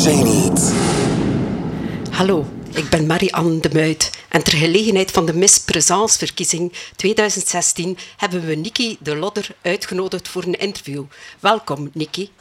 Hallo, ik ben Marie-Anne de Muit en ter gelegenheid van de Miss Présence-verkiezing 2016 hebben we Nikki de Lodder uitgenodigd voor een interview. Welkom, Nikki.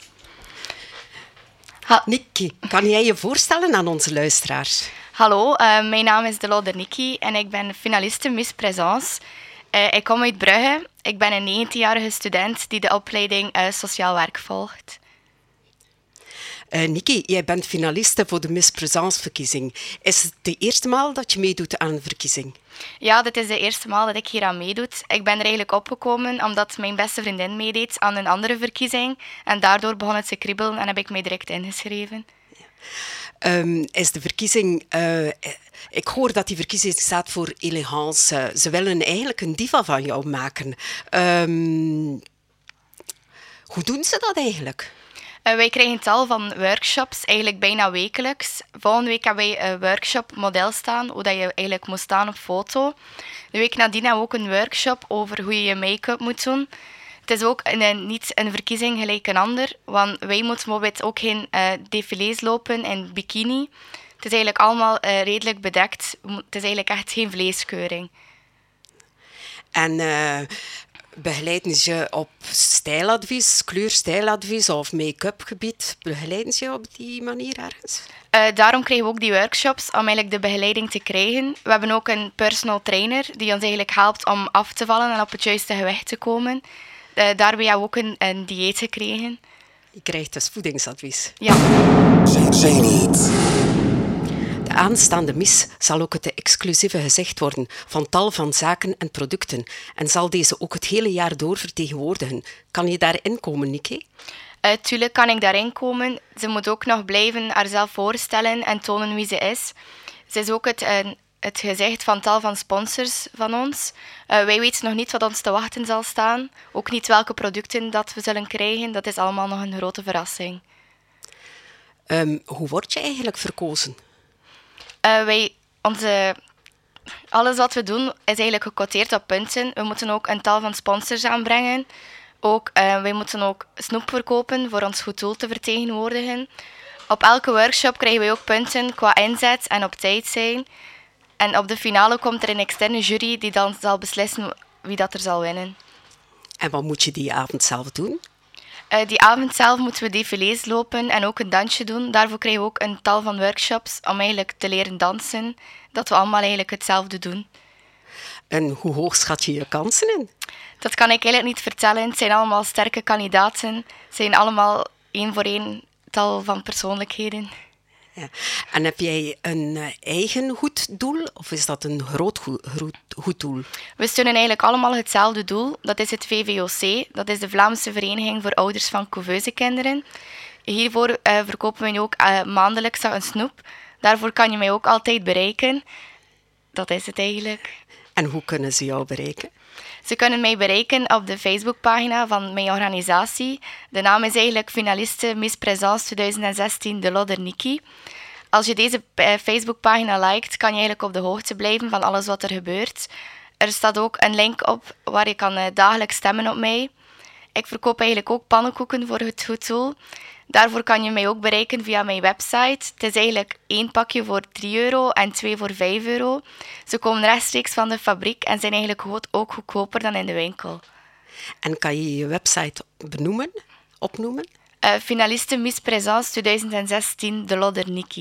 Nikki, kan jij je voorstellen aan onze luisteraars? Hallo, mijn naam is de Lodder Nikki en ik ben finaliste Miss Présence. Ik kom uit Brugge. Ik ben een 19-jarige student die de opleiding Sociaal Werk volgt. Nikki, jij bent finaliste voor de Miss Présence-verkiezing. Is het de eerste maal dat je meedoet aan een verkiezing? Ja, dit is de eerste maal dat ik hier aan meedoe. Ik ben er eigenlijk opgekomen omdat mijn beste vriendin meedeed aan een andere verkiezing. En daardoor begon het te kriebelen en heb ik mij direct ingeschreven. Is de verkiezing... ik hoor dat die verkiezing staat voor elegance. Ze willen eigenlijk een diva van jou maken. Hoe doen ze dat eigenlijk? Wij krijgen tal van workshops, eigenlijk bijna wekelijks. Volgende week hebben wij een workshop model staan, hoe dat je eigenlijk moet staan op foto. De week nadien hebben we ook een workshop over hoe je je make-up moet doen. Het is ook niet een verkiezing gelijk een ander, want wij moeten bijvoorbeeld ook geen défilés lopen in bikini. Het is eigenlijk allemaal redelijk bedekt. Het is eigenlijk echt geen vleeskeuring. En begeleiden ze je op stijladvies, kleurstijladvies of make-up gebied? Begeleiden ze je op die manier ergens? Daarom krijgen we ook die workshops om eigenlijk de begeleiding te krijgen. We hebben ook een personal trainer die ons eigenlijk helpt om af te vallen en op het juiste gewicht te komen. Daarbij hebben we ook een dieet gekregen. Je krijgt dus voedingsadvies. Ja. De aanstaande Miss zal ook het exclusieve gezicht worden van tal van zaken en producten en zal deze ook het hele jaar door vertegenwoordigen. Kan je daarin komen, Nikki? Tuurlijk kan ik daarin komen. Ze moet ook nog blijven haarzelf voorstellen en tonen wie ze is. Ze is ook het gezicht van tal van sponsors van ons. Wij weten nog niet wat ons te wachten zal staan. Ook niet welke producten dat we zullen krijgen. Dat is allemaal nog een grote verrassing. Hoe word je eigenlijk verkozen? Alles wat we doen is eigenlijk gecoteerd op punten. We moeten ook een tal van sponsors aanbrengen. Wij moeten ook snoep verkopen voor ons goed doel te vertegenwoordigen. Op elke workshop krijgen wij ook punten qua inzet en op tijd zijn. En op de finale komt er een externe jury die dan zal beslissen wie dat er zal winnen. En wat moet je die avond zelf doen? Die avond zelf moeten we défilés lopen en ook een dansje doen. Daarvoor krijgen we ook een tal van workshops om eigenlijk te leren dansen. Dat we allemaal eigenlijk hetzelfde doen. En hoe hoog schat je je kansen in? Dat kan ik eigenlijk niet vertellen. Het zijn allemaal sterke kandidaten. Het zijn allemaal één voor één tal van persoonlijkheden. Ja. En heb jij een eigen goed doel of is dat een groot goed doel? We steunen eigenlijk allemaal hetzelfde doel. Dat is het VVOC. Dat is de Vlaamse Vereniging voor Ouders van Couveuse Kinderen. Hiervoor verkopen we nu ook maandelijks een snoep. Daarvoor kan je mij ook altijd bereiken. Dat is het eigenlijk. En hoe kunnen ze jou bereiken? Ze kunnen mij bereiken op de Facebookpagina van mijn organisatie. De naam is eigenlijk finaliste Miss Présence 2016 de Lodder Nikki. Als je deze Facebookpagina liked, kan je eigenlijk op de hoogte blijven van alles wat er gebeurt. Er staat ook een link op waar je kan dagelijks stemmen op mij. Ik verkoop eigenlijk ook pannenkoeken voor het goed doel. Daarvoor kan je mij ook bereiken via mijn website. Het is eigenlijk 1 pakje voor €3 en 2 voor €5. Ze komen rechtstreeks van de fabriek en zijn eigenlijk ook goedkoper dan in de winkel. En kan je je website opnoemen? Finaliste Miss Présence 2016, de Lodder Nikki.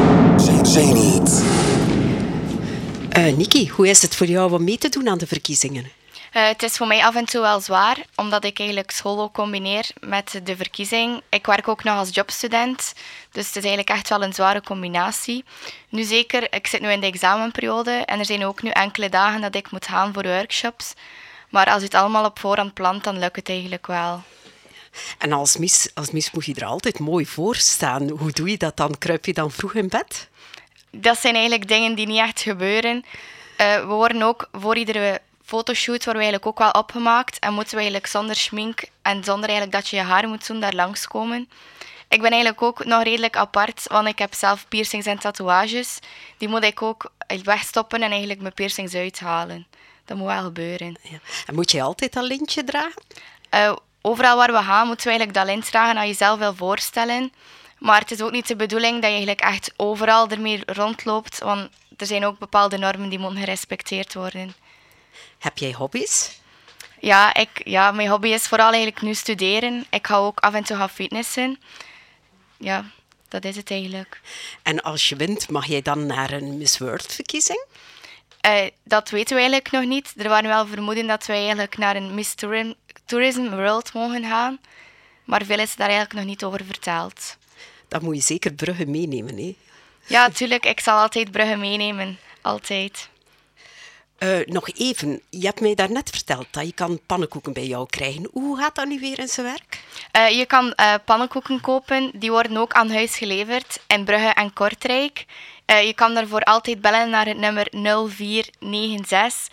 Nikki, hoe is het voor jou om mee te doen aan de verkiezingen? Het is voor mij af en toe wel zwaar, omdat ik eigenlijk school ook combineer met de verkiezing. Ik werk ook nog als jobstudent, dus het is eigenlijk echt wel een zware combinatie. Nu zeker, ik zit nu in de examenperiode en er zijn ook nu enkele dagen dat ik moet gaan voor workshops. Maar als je het allemaal op voorhand plant, dan lukt het eigenlijk wel. En als mis moet je er altijd mooi voor staan. Hoe doe je dat dan? Kruip je dan vroeg in bed? Dat zijn eigenlijk dingen die niet echt gebeuren. We worden ook voor iedere fotoshoot worden we eigenlijk ook wel opgemaakt en moeten we eigenlijk zonder schmink en zonder eigenlijk dat je je haar moet doen daar langskomen. Ik ben eigenlijk ook nog redelijk apart, want ik heb zelf piercings en tatoeages. Die moet ik ook wegstoppen en eigenlijk mijn piercings uithalen. Dat moet wel gebeuren. Ja. En moet je altijd dat lintje dragen? Overal waar we gaan moeten we eigenlijk dat lint dragen als je jezelf wil voorstellen. Maar het is ook niet de bedoeling dat je eigenlijk echt overal ermee rondloopt, want er zijn ook bepaalde normen die moeten gerespecteerd worden. Heb jij hobby's? Ja, mijn hobby is vooral eigenlijk nu studeren. Ik ga ook af en toe gaan fitnessen. Ja, dat is het eigenlijk. En als je wint, mag jij dan naar een Miss World-verkiezing? Dat weten we eigenlijk nog niet. Er waren wel vermoeden dat wij eigenlijk naar een Miss Tourism World mogen gaan. Maar veel is daar eigenlijk nog niet over verteld. Dan moet je zeker Brugge meenemen, hè? Ja, natuurlijk. Ik zal altijd Brugge meenemen. Altijd. Nog even, je hebt mij daarnet verteld dat je kan pannenkoeken bij jou krijgen. Hoe gaat dat nu weer in zijn werk? Je kan pannenkoeken kopen. Die worden ook aan huis geleverd in Brugge en Kortrijk. Je kan daarvoor altijd bellen naar het nummer 0496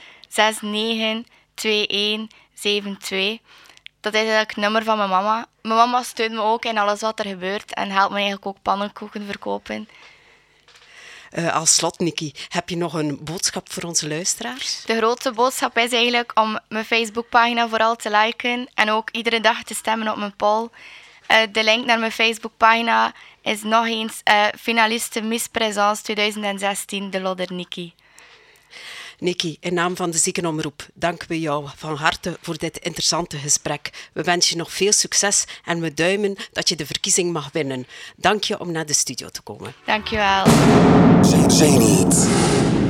692172. Dat is eigenlijk het nummer van mijn mama. Mijn mama steunt me ook in alles wat er gebeurt en helpt me eigenlijk ook pannenkoeken verkopen. Als slot, Nikki, heb je nog een boodschap voor onze luisteraars? De grootste boodschap is eigenlijk om mijn Facebookpagina vooral te liken en ook iedere dag te stemmen op mijn poll. De link naar mijn Facebookpagina is nog eens finaliste Miss Présence 2016, de Lodder Nikki. Nikki, in naam van de Ziekenomroep danken we jou van harte voor dit interessante gesprek. We wensen je nog veel succes en we duimen dat je de verkiezing mag winnen. Dank je om naar de studio te komen. Dank je wel. Say niet.